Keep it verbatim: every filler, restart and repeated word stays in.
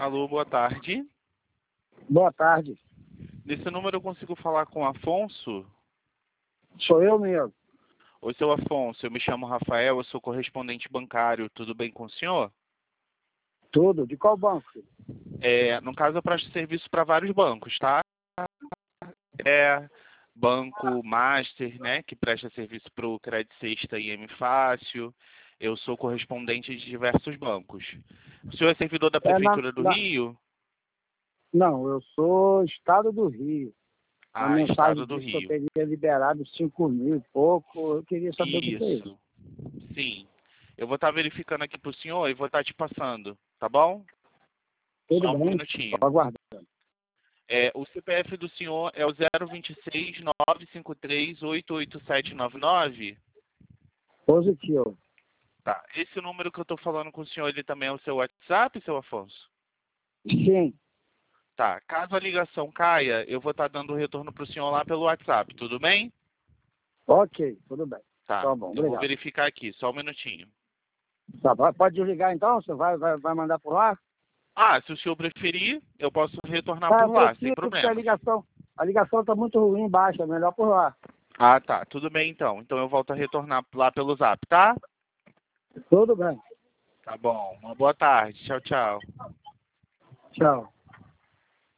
Alô, boa tarde. Boa tarde. Nesse número eu consigo falar com o Afonso? Sou eu mesmo. Oi, seu Afonso, eu me chamo Rafael, eu sou correspondente bancário, tudo bem com o senhor? Tudo. De qual banco? É, no caso, eu presto serviço para vários bancos, tá? É Banco Master, né, que presta serviço para o Crédito Sexta e M Fácil. Eu sou correspondente de diversos bancos. O senhor é servidor da É na, Prefeitura do na... Rio? Não, eu sou Estado do Rio. A Ah, mensagem Estado do disse que eu Rio. teria liberado cinco mil e pouco. Eu queria saber o que que é isso. Isso. Sim. Eu vou estar verificando aqui para o senhor e vou estar te passando, tá bom? Tudo Só um bem? minutinho. Estou aguardando. É, o C P F do senhor é o zero vinte e seis, nove cinco três, oito oito sete nove nove? Positivo. Tá. Esse número que eu estou falando com o senhor, ele também é o seu WhatsApp, seu Afonso? Sim. Tá. Caso a ligação caia, eu vou estar dando o retorno para o senhor lá pelo WhatsApp, tudo bem? Ok, tudo bem. Tá. Tá bom, Eu vou obrigado. verificar aqui, só um minutinho. Tá, pode pode desligar então? Você vai, vai, vai mandar por lá? Ah, se o senhor preferir, eu posso retornar Ah, por eu lá, sem prefiro porque a problemas. ligação, a ligação está muito ruim, baixa. Melhor por lá. Ah, tá. Tudo bem então. Então eu volto a retornar lá pelo Zap, tá? Tudo bem. Tá bom. Uma boa tarde. Tchau, tchau. Tchau.